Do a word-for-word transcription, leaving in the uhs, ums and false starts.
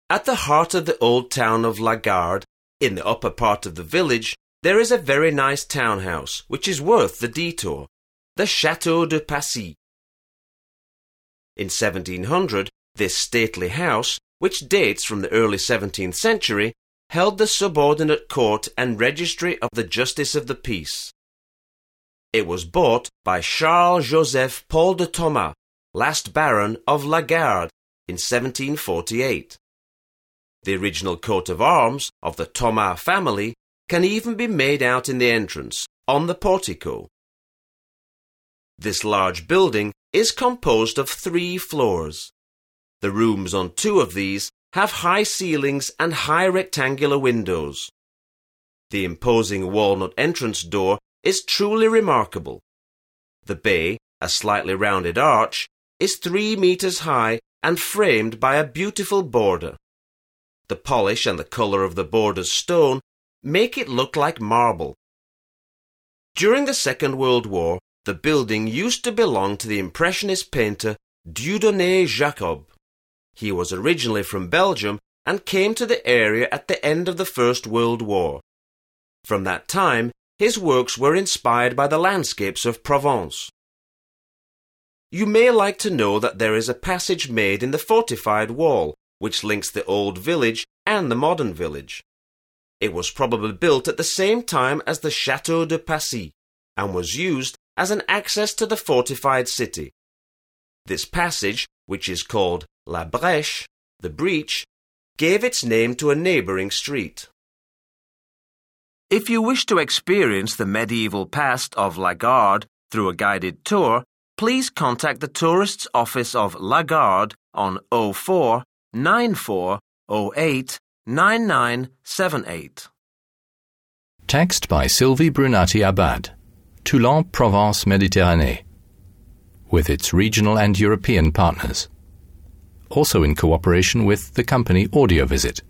At the heart of the old town of Lagarde, in the upper part of the village, there is a very nice townhouse, which is worth the detour, the Château de Passy. In seventeen hundred, this stately house, which dates from the early seventeenth century, held the subordinate court and registry of the Justice of the Peace. It was bought by Charles-Joseph Paul de Thomas, last Baron of Lagarde, in seventeen forty-eight. The original coat of arms of the Thomas family can even be made out in the entrance, on the portico. This large building is composed of three floors. The rooms on two of these have high ceilings and high rectangular windows. The imposing walnut entrance door is truly remarkable. The bay, a slightly rounded arch, is three meters high and framed by a beautiful border. The polish and the colour of the border's stone make it look like marble. During the Second World War, the building used to belong to the Impressionist painter Dieudonné Jacob. He was originally from Belgium and came to the area at the end of the First World War. From that time, his works were inspired by the landscapes of Provence. You may like to know that there is a passage made in the fortified wall, which links the old village and the modern village. It was probably built at the same time as the Château de Passy, and was used as an access to the fortified city. This passage, which is called La Brèche, the breach, gave its name to a neighbouring street. If you wish to experience the medieval past of Lagarde through a guided tour, please contact the Tourists Office of Lagarde on oh four, nine four oh eight, nine nine seven eight. Text by Sylvie Brunati Abad, Toulon, Provence, Méditerranée, with its regional and European partners. Also in cooperation with the company Audiovisit.